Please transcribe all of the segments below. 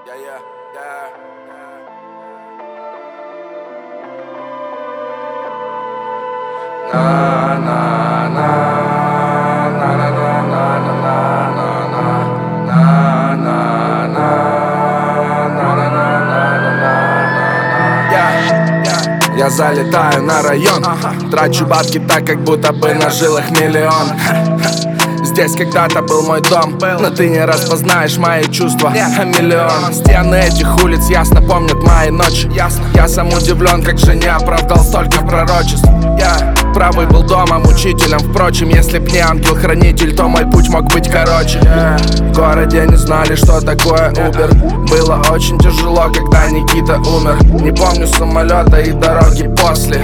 Я залетаю на район, трачу бабки так, как будто бы на жилах миллион. Здесь когда-то был мой дом, но ты не распознаешь мои чувства. А миллион стены этих улиц ясно помнят мои ночи. Я сам удивлен, как же не оправдал столько пророчеств. Я правый был домом, учителем. Впрочем, если б не ангел-хранитель, то мой путь мог быть короче. В городе не знали, что такое Uber. Было очень тяжело, когда Никита умер. Не помню самолета и дороги после.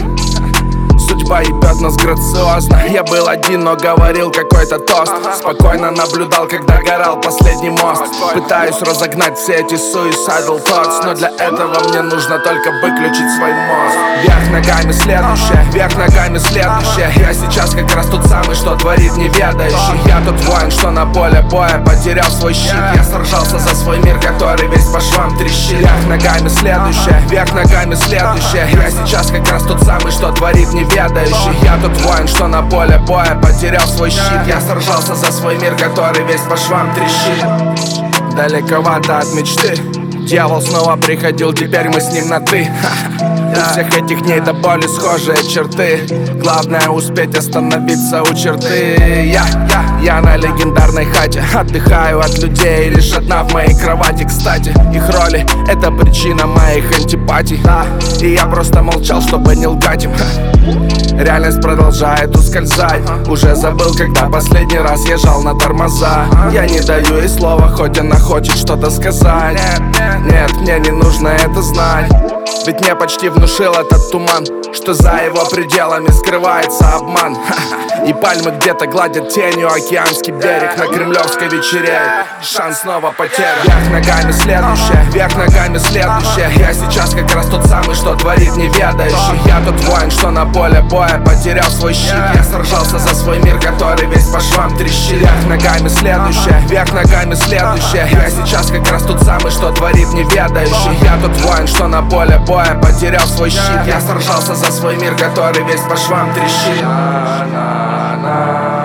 Судьба ебет нас грациозно. Я был один, но говорил какой-то тост. Спокойно наблюдал, когда горал последний мост. Пытаюсь разогнать все эти suicidal thoughts, но для этого мне нужно только выключить свой мозг. Вверх ногами следующее, вверх ногами следующее. Я сейчас как раз тот самый, что творит неведающий. Я тот воин, что на поле боя потерял свой щит. Я сражался за свой мир, который весь по швам трещит. Вверх ногами следующее, вверх ногами следующее. Я сейчас как раз тот самый, что творит неведающий. Я тот воин, что на поле боя потерял свой щит. Я сражался за свой мир, который весь по швам трещит. Далековато от мечты дьявол снова приходил, теперь мы с ним на «ты». У всех этих дней до боли схожие черты. Главное успеть остановиться у черты. Я на легендарной хате отдыхаю от людей. Лишь одна в моей кровати, кстати. Их роли — это причина моих антипатий. И я просто молчал, чтобы не лгать им. Реальность продолжает ускользать. Уже забыл, когда последний раз езжал на тормоза. Я не даю ей слова, хоть она хочет что-то сказать. Нет, мне не нужно это знать. Ведь мне почти внушил этот туман, что за его пределами скрывается обман. И пальмы где-то гладят тенью океанский берег. На Кремлевской вечереет, шанс снова потерян. Вверх ногами следующее, вверх ногами следующее. Я сейчас как раз тот самый, что творит неведающий. Я тот воин, что на поле боя потерял свой щит. Я сражался за свой мир, который весь по швам трещит. Вверх ногами следующее, вверх ногами следующее. Я сейчас как раз тот самый, что творит неведающий. Я тот воин, что на поле боя потерял свой щит. Я сражался за свой мир, который весь по швам трещит.